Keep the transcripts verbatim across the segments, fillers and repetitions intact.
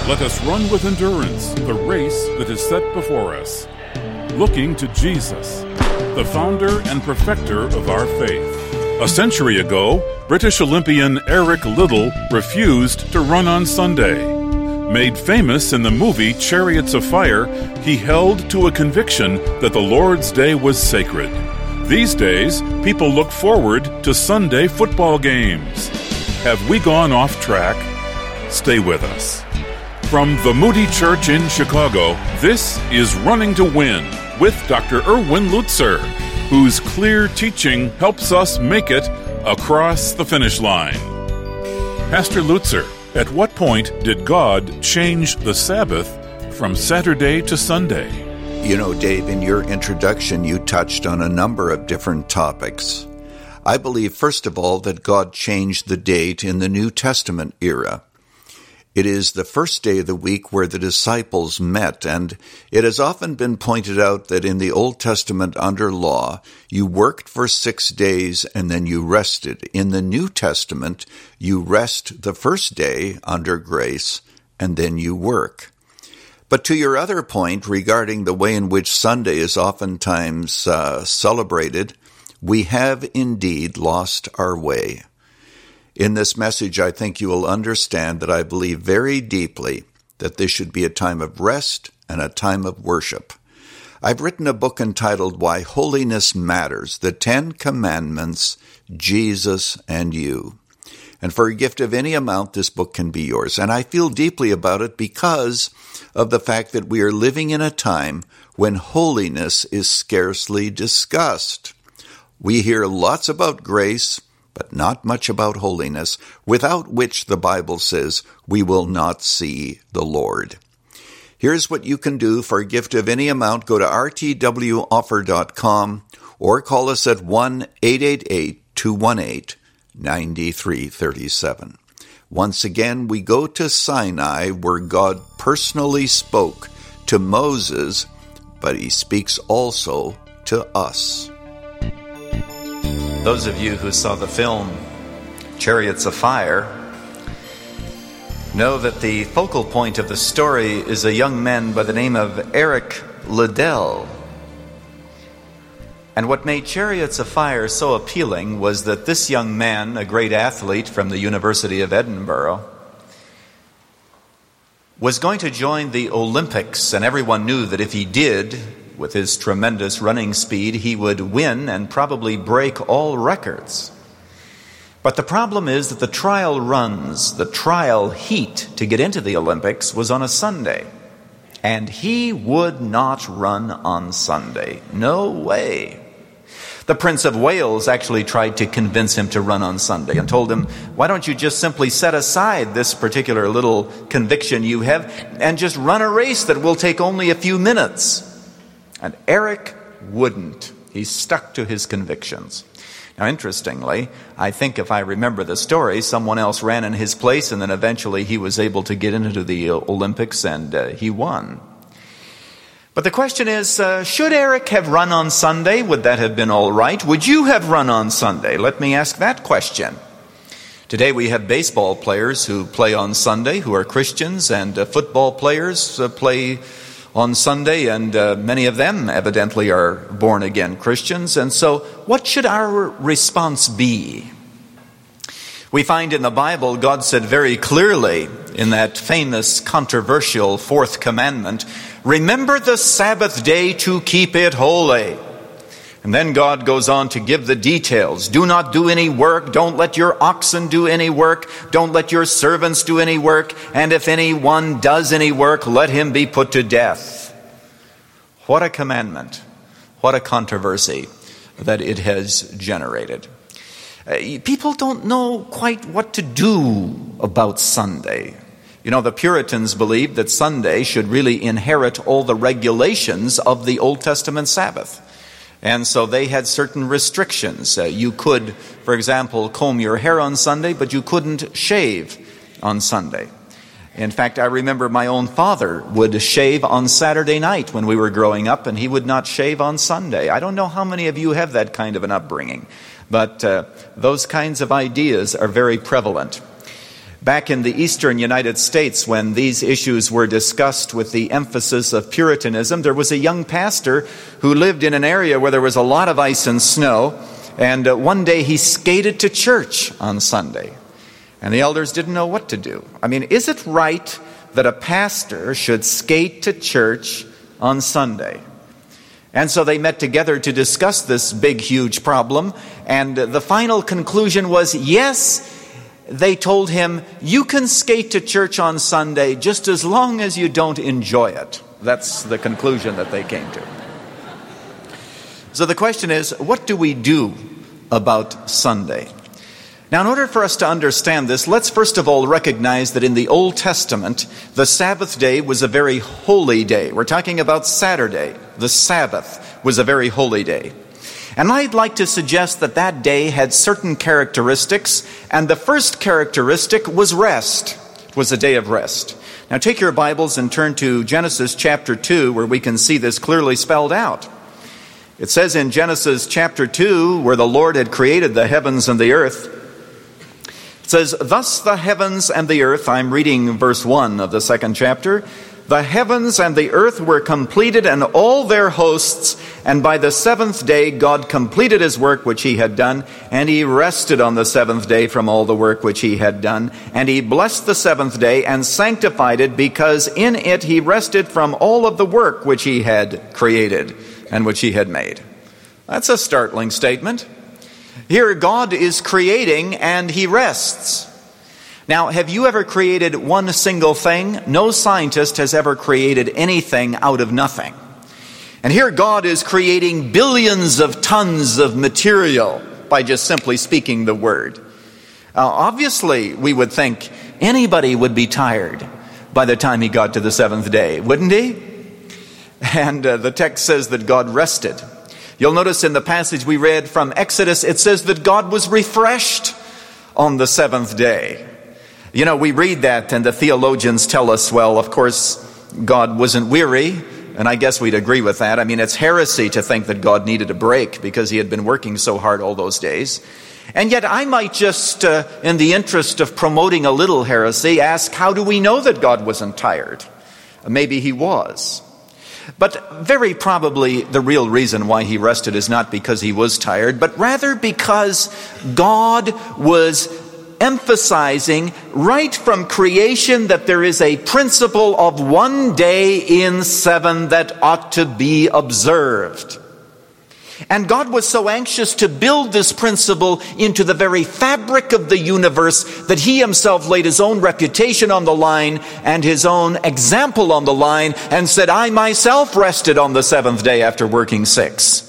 Let us run with endurance the race that is set before us, looking to Jesus, the founder and perfecter of our faith. A century ago, British Olympian Eric Liddell refused to run on Sunday. Made famous in the movie Chariots of Fire, he held to a conviction that the Lord's Day was sacred. These days, people look forward to Sunday football games. Have we gone off track? Stay with us. From the Moody Church in Chicago, this is Running to Win with Doctor Erwin Lutzer, whose clear teaching helps us make it across the finish line. Pastor Lutzer, at what point did God change the Sabbath from Saturday to Sunday? You know, Dave, in your introduction, you touched on a number of different topics. I believe, first of all, that God changed the date in the New Testament era. It is the first day of the week where the disciples met, and it has often been pointed out that in the Old Testament under law, you worked for six days and then you rested. In the New Testament, you rest the first day under grace and then you work. But to your other point regarding the way in which Sunday is oftentimes uh, celebrated, we have indeed lost our way. In this message, I think you will understand that I believe very deeply that this should be a time of rest and a time of worship. I've written a book entitled Why Holiness Matters, The Ten Commandments, Jesus and You. And for a gift of any amount, this book can be yours. And I feel deeply about it because of the fact that we are living in a time when holiness is scarcely discussed. We hear lots about grace, but not much about holiness, without which the Bible says we will not see the Lord. Here's what you can do for a gift of any amount. Go to r t w offer dot com or call us at one eight eight eight, two one eight, nine three three seven. Once again, we go to Sinai, where God personally spoke to Moses, but he speaks also to us. Those of you who saw the film Chariots of Fire know that the focal point of the story is a young man by the name of Eric Liddell. And what made Chariots of Fire so appealing was that this young man, a great athlete from the University of Edinburgh, was going to join the Olympics, and everyone knew that if he did, with his tremendous running speed, he would win and probably break all records. But the problem is that the trial runs, the trial heat to get into the Olympics was on a Sunday. And he would not run on Sunday. No way. The Prince of Wales actually tried to convince him to run on Sunday and told him, why don't you just simply set aside this particular little conviction you have and just run a race that will take only a few minutes? And Eric wouldn't. He stuck to his convictions. Now, interestingly, I think if I remember the story, someone else ran in his place, and then eventually he was able to get into the Olympics, and uh, he won. But the question is, uh, should Eric have run on Sunday? Would that have been all right? Would you have run on Sunday? Let me ask that question. Today we have baseball players who play on Sunday, who are Christians, and uh, football players uh, play on Sunday, and uh, many of them evidently are born-again Christians. And so what should our response be? We find in the Bible, God said very clearly in that famous, controversial fourth commandment, remember the Sabbath day to keep it holy. And then God goes on to give the details. Do not do any work. Don't let your oxen do any work. Don't let your servants do any work. And if anyone does any work, let him be put to death. What a commandment. What a controversy that it has generated. Uh, people don't know quite what to do about Sunday. You know, the Puritans believed that Sunday should really inherit all the regulations of the Old Testament Sabbath. And so they had certain restrictions. Uh, you could, for example, comb your hair on Sunday, but you couldn't shave on Sunday. In fact, I remember my own father would shave on Saturday night when we were growing up, and he would not shave on Sunday. I don't know how many of you have that kind of an upbringing, but uh, those kinds of ideas are very prevalent. Back in the eastern United States, when these issues were discussed with the emphasis of Puritanism, there was a young pastor who lived in an area where there was a lot of ice and snow, and uh, one day he skated to church on Sunday, and the elders didn't know what to do. I mean, is it right that a pastor should skate to church on Sunday? And so they met together to discuss this big, huge problem, and uh, the final conclusion was, yes, they told him, you can skate to church on Sunday just as long as you don't enjoy it. That's the conclusion that they came to. So the question is, what do we do about Sunday? Now, in order for us to understand this, let's first of all recognize that in the Old Testament, the Sabbath day was a very holy day. We're talking about Saturday. The Sabbath was a very holy day. And I'd like to suggest that that day had certain characteristics, and the first characteristic was rest. It was a day of rest. Now take your Bibles and turn to Genesis chapter two, where we can see this clearly spelled out. It says in Genesis chapter two, where the Lord had created the heavens and the earth, it says, thus the heavens and the earth, I'm reading verse one of the second chapter, the heavens and the earth were completed and all their hosts, and by the seventh day God completed his work which he had done, and he rested on the seventh day from all the work which he had done. And he blessed the seventh day and sanctified it, because in it he rested from all of the work which he had created and which he had made. That's a startling statement. Here God is creating and he rests. Now, have you ever created one single thing? No scientist has ever created anything out of nothing. And here God is creating billions of tons of material by just simply speaking the word. Uh, obviously, we would think anybody would be tired by the time he got to the seventh day, wouldn't he? And uh, the text says that God rested. You'll notice in the passage we read from Exodus, it says that God was refreshed on the seventh day. You know, we read that and the theologians tell us, well, of course, God wasn't weary, and I guess we'd agree with that. I mean, it's heresy to think that God needed a break because he had been working so hard all those days. And yet I might just, uh, in the interest of promoting a little heresy, ask, how do we know that God wasn't tired? Maybe he was. But very probably the real reason why he rested is not because he was tired, but rather because God was emphasizing right from creation that there is a principle of one day in seven that ought to be observed. And God was so anxious to build this principle into the very fabric of the universe that he himself laid his own reputation on the line and his own example on the line and said, I myself rested on the seventh day after working six.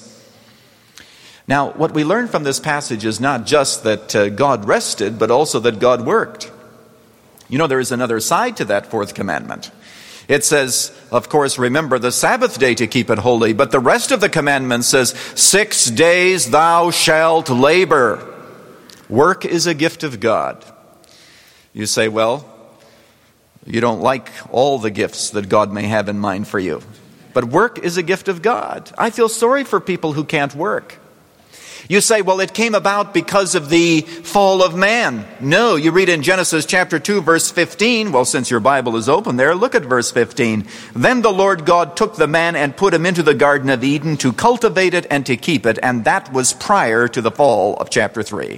Now, what we learn from this passage is not just that uh, God rested, but also that God worked. You know, there is another side to that fourth commandment. It says, of course, remember the Sabbath day to keep it holy, but the rest of the commandment says, six days thou shalt labor. Work is a gift of God. You say, well, you don't like all the gifts that God may have in mind for you. But work is a gift of God. I feel sorry for people who can't work. You say, well, it came about because of the fall of man. No, you read in Genesis chapter two, verse fifteen. Well, since your Bible is open there, look at verse fifteen. Then the Lord God took the man and put him into the Garden of Eden to cultivate it and to keep it. And that was prior to the fall of chapter three.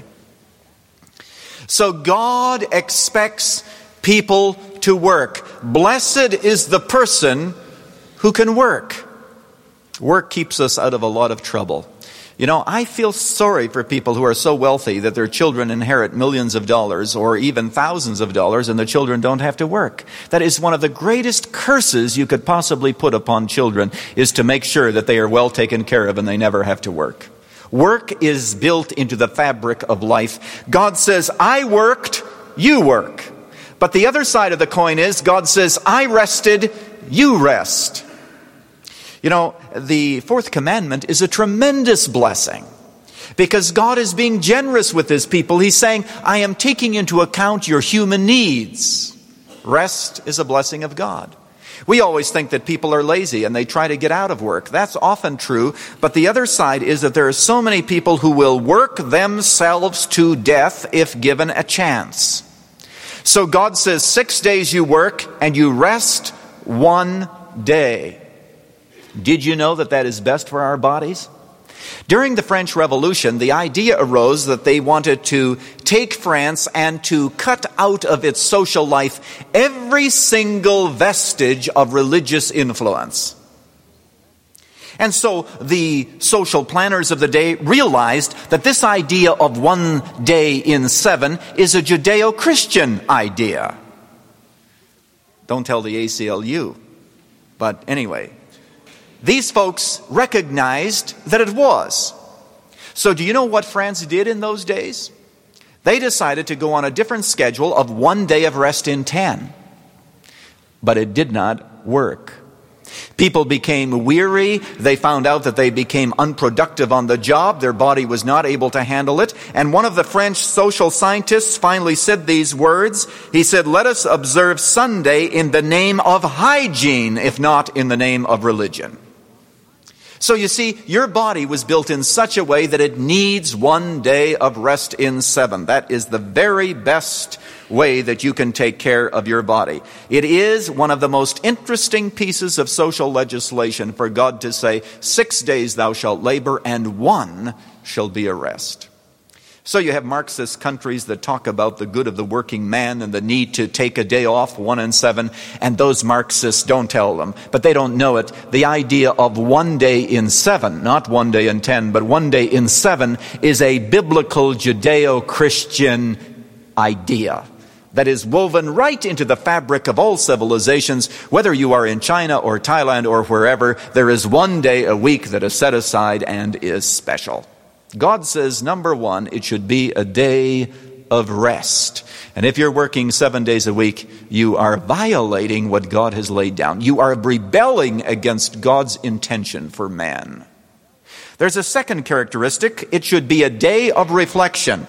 So God expects people to work. Blessed is the person who can work. Work keeps us out of a lot of trouble. You know, I feel sorry for people who are so wealthy that their children inherit millions of dollars or even thousands of dollars and the children don't have to work. That is one of the greatest curses you could possibly put upon children, is to make sure that they are well taken care of and they never have to work. Work is built into the fabric of life. God says, I worked, you work. But the other side of the coin is, God says, I rested, you rest. You know, the fourth commandment is a tremendous blessing because God is being generous with his people. He's saying, I am taking into account your human needs. Rest is a blessing of God. We always think that people are lazy and they try to get out of work. That's often true. But the other side is that there are so many people who will work themselves to death if given a chance. So God says, six days you work and you rest one day. Did you know that that is best for our bodies? During the French Revolution, the idea arose that they wanted to take France and to cut out of its social life every single vestige of religious influence. And so the social planners of the day realized that this idea of one day in seven is a Judeo-Christian idea. Don't tell the A C L U. But anyway, these folks recognized that it was. So do you know what France did in those days? They decided to go on a different schedule of one day of rest in ten. But it did not work. People became weary. They found out that they became unproductive on the job. Their body was not able to handle it. And one of the French social scientists finally said these words. He said, "Let us observe Sunday in the name of hygiene, if not in the name of religion." So you see, your body was built in such a way that it needs one day of rest in seven. That is the very best way that you can take care of your body. It is one of the most interesting pieces of social legislation for God to say, six days thou shalt labor and one shall be a rest. So you have Marxist countries that talk about the good of the working man and the need to take a day off, one and seven, and those Marxists don't tell them, but they don't know it. The idea of one day in seven, not one day in ten, but one day in seven, is a biblical Judeo-Christian idea that is woven right into the fabric of all civilizations. Whether you are in China or Thailand or wherever, there is one day a week that is set aside and is special. God says, number one, it should be a day of rest. And if you're working seven days a week, you are violating what God has laid down. You are rebelling against God's intention for man. There's a second characteristic. It should be a day of reflection.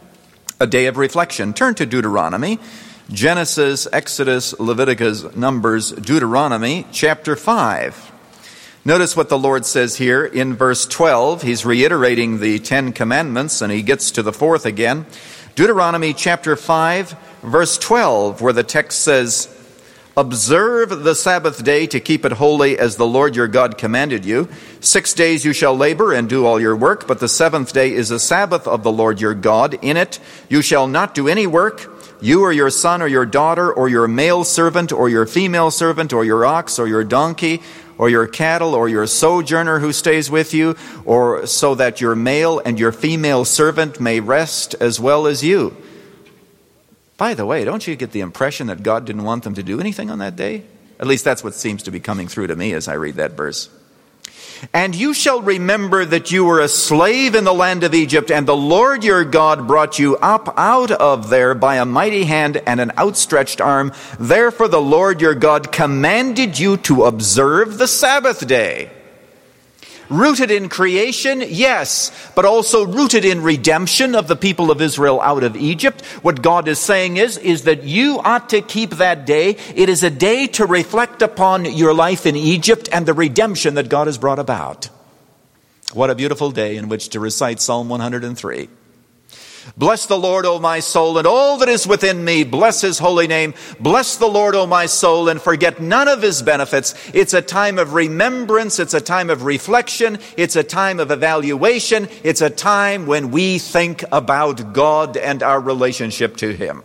A day of reflection. Turn to Deuteronomy. Genesis, Exodus, Leviticus, Numbers, Deuteronomy, chapter five. Notice what the Lord says here in verse twelve. He's reiterating the Ten Commandments, and he gets to the fourth again. Deuteronomy chapter five, verse twelve, where the text says, "Observe the Sabbath day to keep it holy as the Lord your God commanded you. Six days you shall labor and do all your work, but the seventh day is a Sabbath of the Lord your God. In it you shall not do any work, you or your son or your daughter or your male servant or your female servant or your ox or your donkey or your cattle, or your sojourner who stays with you, or so that your male and your female servant may rest as well as you." By the way, don't you get the impression that God didn't want them to do anything on that day? At least that's what seems to be coming through to me as I read that verse. "And you shall remember that you were a slave in the land of Egypt, and the Lord your God brought you up out of there by a mighty hand and an outstretched arm. Therefore the Lord your God commanded you to observe the Sabbath day." Rooted in creation, yes, but also rooted in redemption of the people of Israel out of Egypt. What God is saying is, is that you ought to keep that day. It is a day to reflect upon your life in Egypt and the redemption that God has brought about. What a beautiful day in which to recite Psalm one hundred three. "Bless the Lord, O my soul, and all that is within me. Bless his holy name. Bless the Lord, O my soul, and forget none of his benefits." It's a time of remembrance. It's a time of reflection. It's a time of evaluation. It's a time when we think about God and our relationship to him.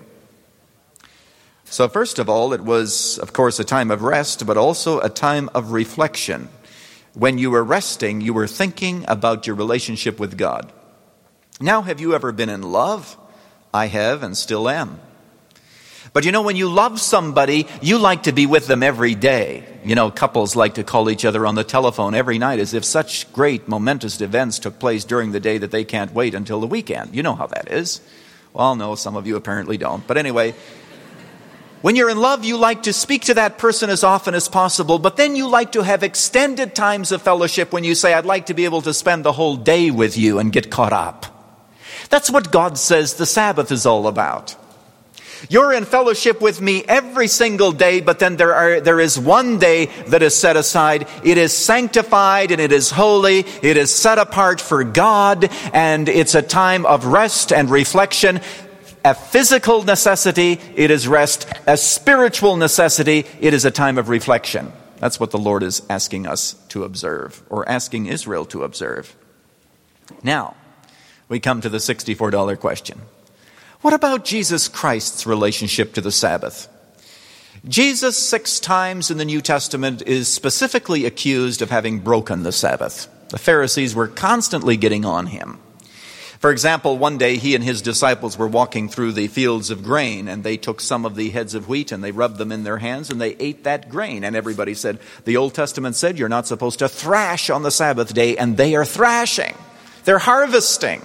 So first of all, it was, of course, a time of rest, but also a time of reflection. When you were resting, you were thinking about your relationship with God. Now, have you ever been in love? I have and still am. But you know, when you love somebody, you like to be with them every day. You know, couples like to call each other on the telephone every night as if such great momentous events took place during the day that they can't wait until the weekend. You know how that is. Well, no, some of you apparently don't. But anyway, when you're in love, you like to speak to that person as often as possible, but then you like to have extended times of fellowship when you say, "I'd like to be able to spend the whole day with you," and get caught up. That's what God says the Sabbath is all about. You're in fellowship with me every single day, but then there are there is one day that is set aside. It is sanctified and it is holy. It is set apart for God, and it's a time of rest and reflection. a physical necessity, it is rest. A spiritual necessity, it is a time of reflection. That's what the Lord is asking us to observe, or asking Israel to observe. Now, we come to the sixty-four dollar question. What about Jesus Christ's relationship to the Sabbath? Jesus, six times in the New Testament, is specifically accused of having broken the Sabbath. The Pharisees were constantly getting on him. For example, one day he and his disciples were walking through the fields of grain, and they took some of the heads of wheat and they rubbed them in their hands and they ate that grain. And everybody said, the Old Testament said you're not supposed to thrash on the Sabbath day, and they are thrashing. They're harvesting.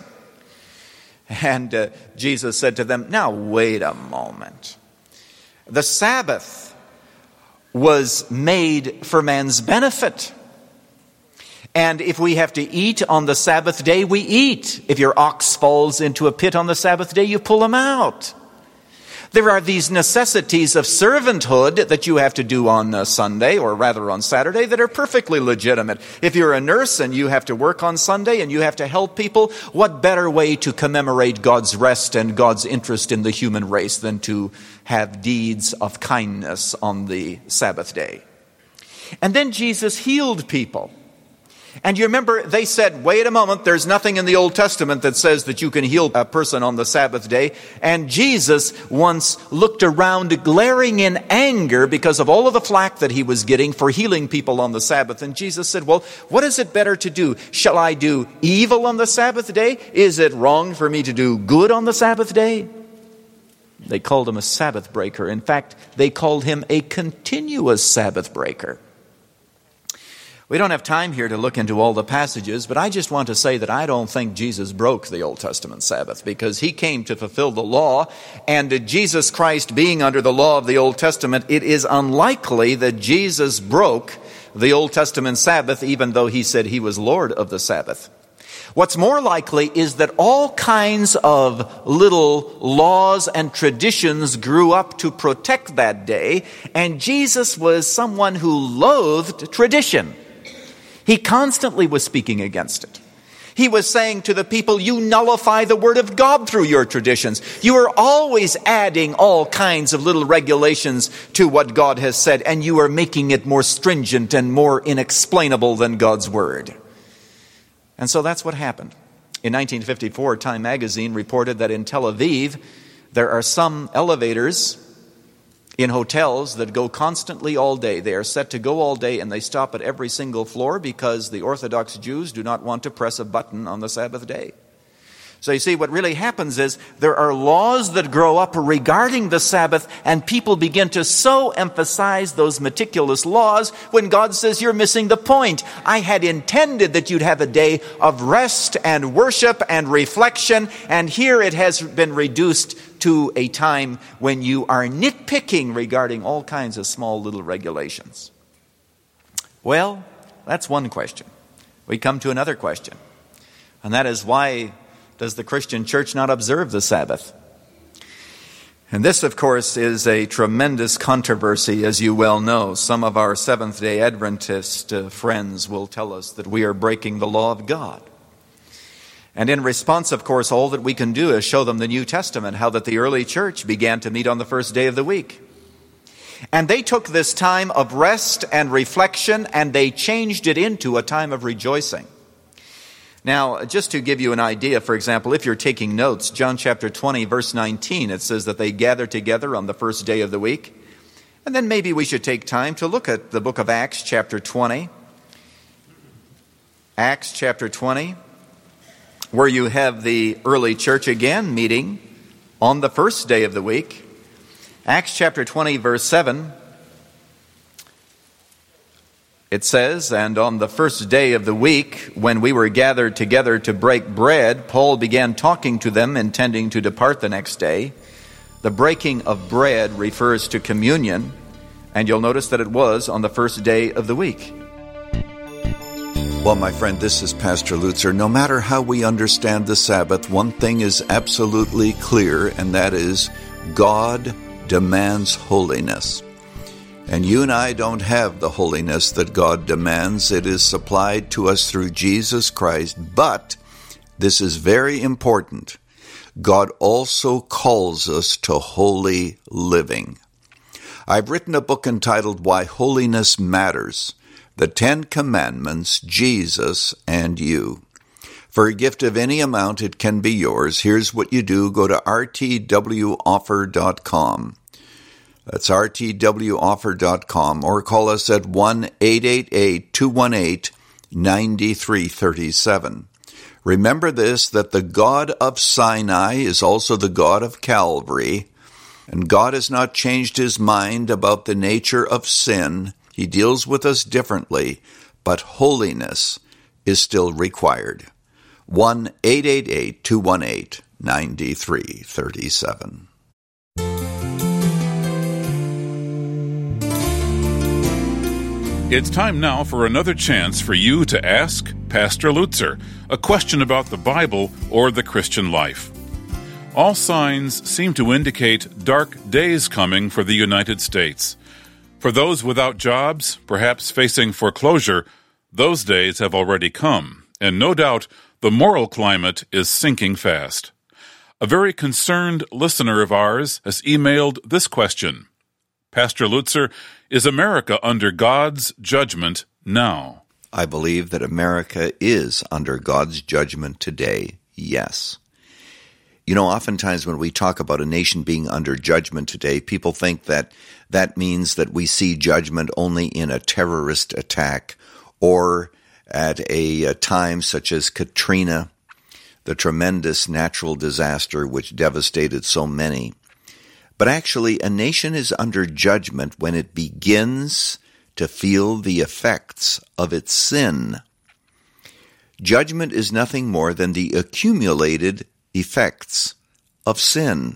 And uh, Jesus said to them, now wait a moment. The Sabbath was made for man's benefit. And if we have to eat on the Sabbath day, we eat. If your ox falls into a pit on the Sabbath day, you pull him out. There are these necessities of servanthood that you have to do on a Sunday, or rather on Saturday, that are perfectly legitimate. If you're a nurse and you have to work on Sunday and you have to help people, what better way to commemorate God's rest and God's interest in the human race than to have deeds of kindness on the Sabbath day? And then Jesus healed people. And you remember, they said, wait a moment, there's nothing in the Old Testament that says that you can heal a person on the Sabbath day. And Jesus once looked around glaring in anger because of all of the flack that he was getting for healing people on the Sabbath. And Jesus said, well, what is it better to do? Shall I do evil on the Sabbath day? Is it wrong for me to do good on the Sabbath day? They called him a Sabbath breaker. In fact, they called him a continuous Sabbath breaker. We don't have time here to look into all the passages, but I just want to say that I don't think Jesus broke the Old Testament Sabbath, because he came to fulfill the law, and Jesus Christ being under the law of the Old Testament, it is unlikely that Jesus broke the Old Testament Sabbath, even though he said he was Lord of the Sabbath. What's more likely is that all kinds of little laws and traditions grew up to protect that day, and Jesus was someone who loathed tradition. He constantly was speaking against it. He was saying to the people, you nullify the word of God through your traditions. You are always adding all kinds of little regulations to what God has said, and you are making it more stringent and more inexplainable than God's word. And so that's what happened. In nineteen fifty-four, Time magazine reported that in Tel Aviv, there are some elevators in hotels that go constantly all day. They are set to go all day, and they stop at every single floor because the Orthodox Jews do not want to press a button on the Sabbath day. So you see, what really happens is there are laws that grow up regarding the Sabbath, and people begin to so emphasize those meticulous laws when God says, you're missing the point. I had intended that you'd have a day of rest and worship and reflection, and here it has been reduced to a time when you are nitpicking regarding all kinds of small little regulations. Well, that's one question. We come to another question, and that is, why does the Christian church not observe the Sabbath? And this, of course, is a tremendous controversy, as you well know. Some of our Seventh-day Adventist uh, friends will tell us that we are breaking the law of God. And in response, of course, all that we can do is show them the New Testament, how that the early church began to meet on the first day of the week. And they took this time of rest and reflection, and they changed it into a time of rejoicing. Now, just to give you an idea, for example, if you're taking notes, John chapter twenty, verse nineteen, it says that they gathered together on the first day of the week. And then maybe we should take time to look at the book of Acts chapter twenty. Acts chapter twenty, where you have the early church again meeting on the first day of the week. Acts chapter twenty, verse seven. It says, and on the first day of the week, when we were gathered together to break bread, Paul began talking to them, intending to depart the next day. The breaking of bread refers to communion, and you'll notice that it was on the first day of the week. Well, my friend, this is Pastor Lutzer. No matter how we understand the Sabbath, one thing is absolutely clear, and that is God demands holiness. And you and I don't have the holiness that God demands. It is supplied to us through Jesus Christ. But this is very important. God also calls us to holy living. I've written a book entitled Why Holiness Matters, The Ten Commandments, Jesus, and You. For a gift of any amount, it can be yours. Here's what you do. Go to r t w offer dot com. That's r t w offer dot com, or call us at one eight eight eight, two one eight, nine three three seven. Remember this, that the God of Sinai is also the God of Calvary, and God has not changed his mind about the nature of sin. He deals with us differently, but holiness is still required. one eight eight eight, two one eight, nine three three seven. It's time now for another chance for you to ask Pastor Lutzer a question about the Bible or the Christian life. All signs seem to indicate dark days coming for the United States. For those without jobs, perhaps facing foreclosure, those days have already come, and no doubt the moral climate is sinking fast. A very concerned listener of ours has emailed this question. Pastor Lutzer, is America under God's judgment now? I believe that America is under God's judgment today, yes. You know, oftentimes when we talk about a nation being under judgment today, people think that that means that we see judgment only in a terrorist attack or at a, a time such as Katrina, the tremendous natural disaster which devastated so many. But actually, a nation is under judgment when it begins to feel the effects of its sin. Judgment is nothing more than the accumulated effects of sin.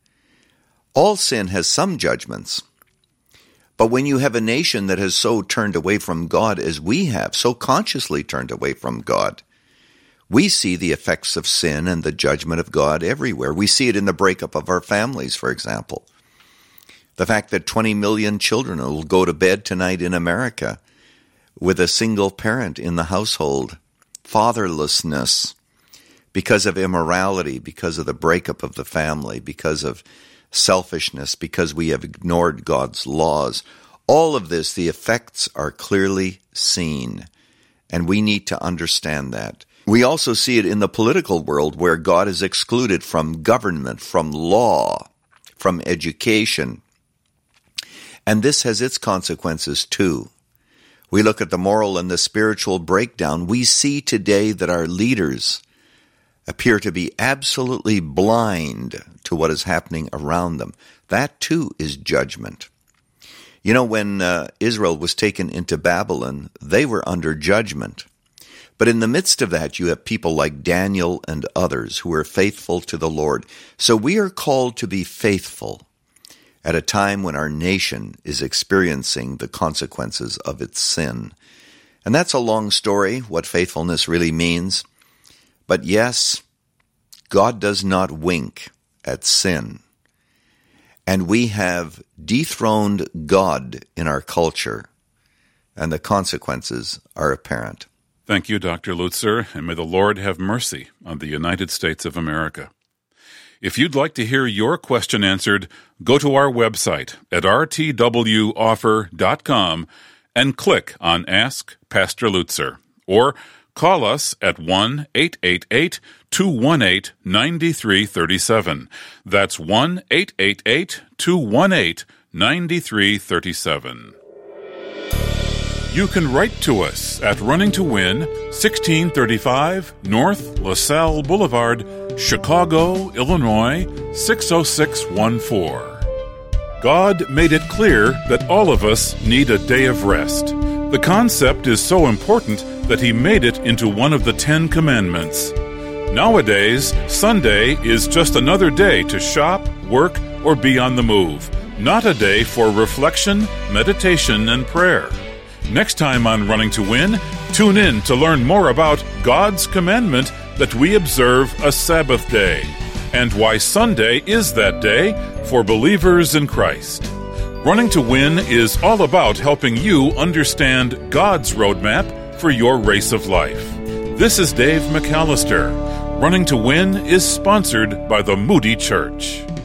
All sin has some judgments. But when you have a nation that has so turned away from God as we have, so consciously turned away from God, we see the effects of sin and the judgment of God everywhere. We see it in the breakup of our families, for example. The fact that twenty million children will go to bed tonight in America with a single parent in the household. Fatherlessness because of immorality, because of the breakup of the family, because of selfishness, because we have ignored God's laws. All of this, the effects are clearly seen, and we need to understand that. We also see it in the political world where God is excluded from government, from law, from education. And this has its consequences too. We look at the moral and the spiritual breakdown. We see today that our leaders appear to be absolutely blind to what is happening around them. That too is judgment. You know, when uh, Israel was taken into Babylon, they were under judgment. But in the midst of that, you have people like Daniel and others who are faithful to the Lord. So we are called to be faithful at a time when our nation is experiencing the consequences of its sin. And that's a long story, what faithfulness really means. But yes, God does not wink at sin. And we have dethroned God in our culture, and the consequences are apparent. Thank you, Doctor Lutzer, and may the Lord have mercy on the United States of America. If you'd like to hear your question answered, go to our website at r t w offer dot com and click on Ask Pastor Lutzer, or call us at one eight eight eight, two one eight, nine three three seven. That's one eight eight eight, two one eight, nine three three seven. You can write to us at Running to Win, sixteen thirty-five North LaSalle Boulevard, Chicago, Illinois, six oh six one four. God made it clear that all of us need a day of rest. The concept is so important that He made it into one of the Ten Commandments. Nowadays, Sunday is just another day to shop, work, or be on the move, not a day for reflection, meditation, and prayer. Next time on Running to Win, tune in to learn more about God's commandment that we observe a Sabbath day, and why Sunday is that day for believers in Christ. Running to Win is all about helping you understand God's roadmap for your race of life. This is Dave McAllister. Running to Win is sponsored by the Moody Church.